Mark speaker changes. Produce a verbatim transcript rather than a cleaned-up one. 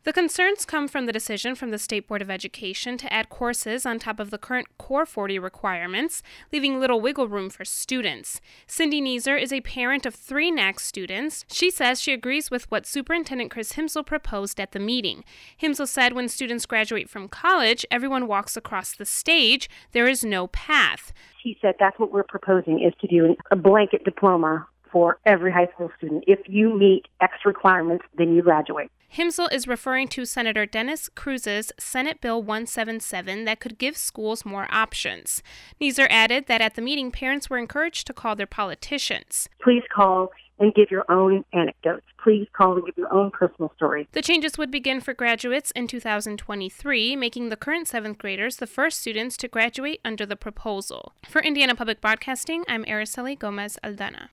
Speaker 1: The concerns come from the decision from the State Board of Education to add courses on top of the current Core forty requirements, leaving little wiggle room for students. Cindy Neeser is a parent of three N A C students. She says she agrees with what Superintendent Chris Himsel proposed at the meeting. Himsel said when students graduate from college, everyone walks across the stage. There is no path.
Speaker 2: He said that's what we're proposing, is to do a blanket diploma for every high school student. If you meet X requirements, then you graduate.
Speaker 1: Himsel is referring to Senator Dennis Cruz's Senate Bill one seventy-seven that could give schools more options. Neeser added that at the meeting, parents were encouraged to call their politicians.
Speaker 2: Please call and give your own anecdotes. Please call and give your own personal stories.
Speaker 1: The changes would begin for graduates in two thousand twenty-three, making the current seventh graders the first students to graduate under the proposal. For Indiana Public Broadcasting, I'm Araceli Gomez Aldana.